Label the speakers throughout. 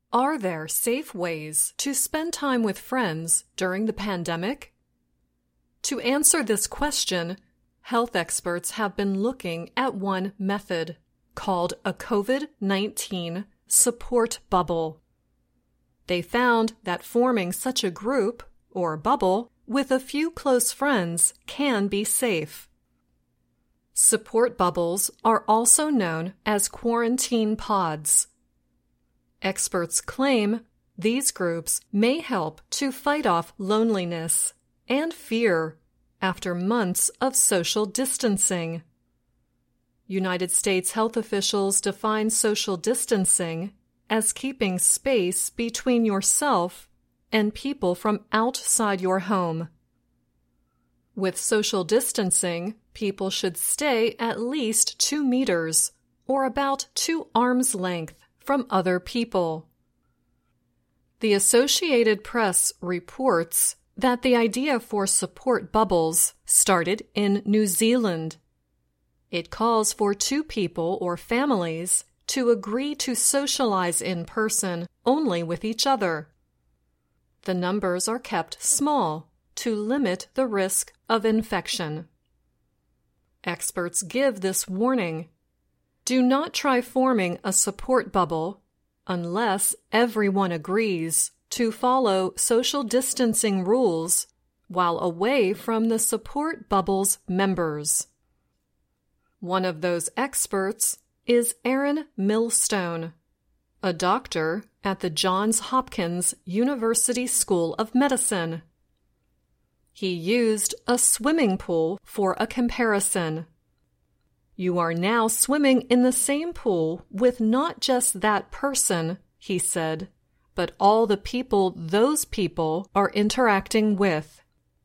Speaker 1: Are there safe ways to spend time with friends during the pandemic? To answer this question, health experts have been looking at one method called a COVID-19 support bubble. They found that forming such a group, or bubble, with a few close friends can be safe. Support bubbles are also known as quarantine pods. Experts claim these groups may help to fight off loneliness and fear after months of social distancing. United States health officials define social distancing as keeping space between yourself and people from outside your home. With social distancing, people should stay at least 2 meters, or about 2 arms' length, from other people. The Associated Press reports that the idea for support bubbles started in New Zealand. It calls for 2 people or families to agree to socialize in person only with each other. The numbers are kept small to limit the risk of infection. Experts give this warning: do not try forming a support bubble unless everyone agrees to follow social distancing rules while away from the support bubble's members. One of those experts is Aaron Millstone, a doctor at the Johns Hopkins University School of Medicine. He used a swimming pool for a comparison. You are now swimming in the same pool with not just that person, he said, but all the people those people are interacting with.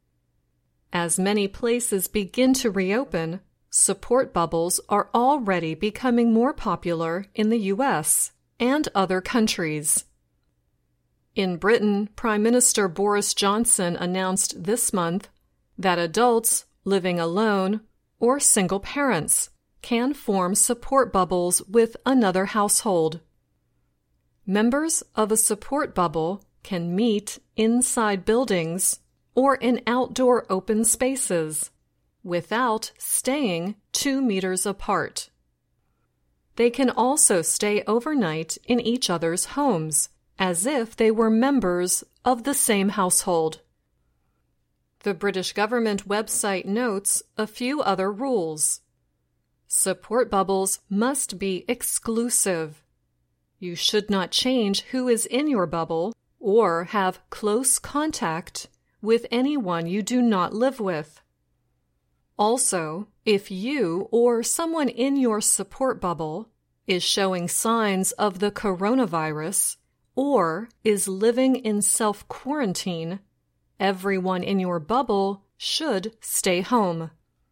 Speaker 1: As many places begin to reopen, support bubbles are already becoming more popular in the U.S. and other countries. In Britain, Prime Minister Boris Johnson announced this month that adults living alone or single parents can form support bubbles with another household. Members of a support bubble can meet inside buildings or in outdoor open spaces without staying 2 meters apart. They can also stay overnight in each other's homes, as if they were members of the same household. The British government website notes a few other rules. Support bubbles must be exclusive. You should not change who is in your bubble or have close contact with anyone you do not live with. Also, if you or someone in your support bubble is showing signs of the coronavirus or is living in self-quarantine, everyone in your bubble should stay home.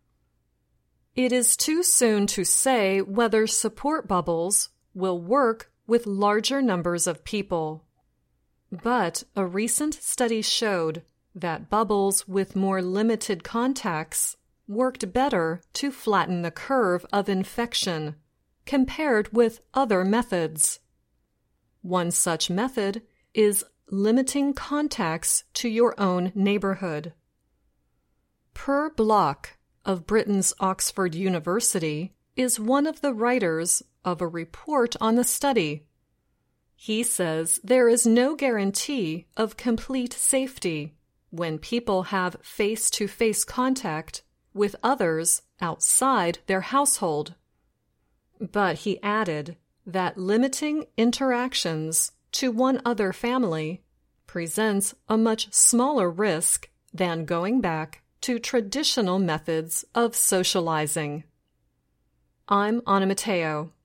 Speaker 1: It is too soon to say whether support bubbles will work with larger numbers of people. But a recent study showed that bubbles with more limited contacts worked better to flatten the curve of infection compared with other methods. One such method is limiting contacts to your own neighborhood. Per Block of Britain's Oxford University is one of the writers of a report on the study. He says there is no guarantee of complete safety when people have face-to-face contact with others outside their household. But he added that limiting interactions to one other family presents a much smaller risk than going back to traditional methods of socializing. I'm Anna Matteo.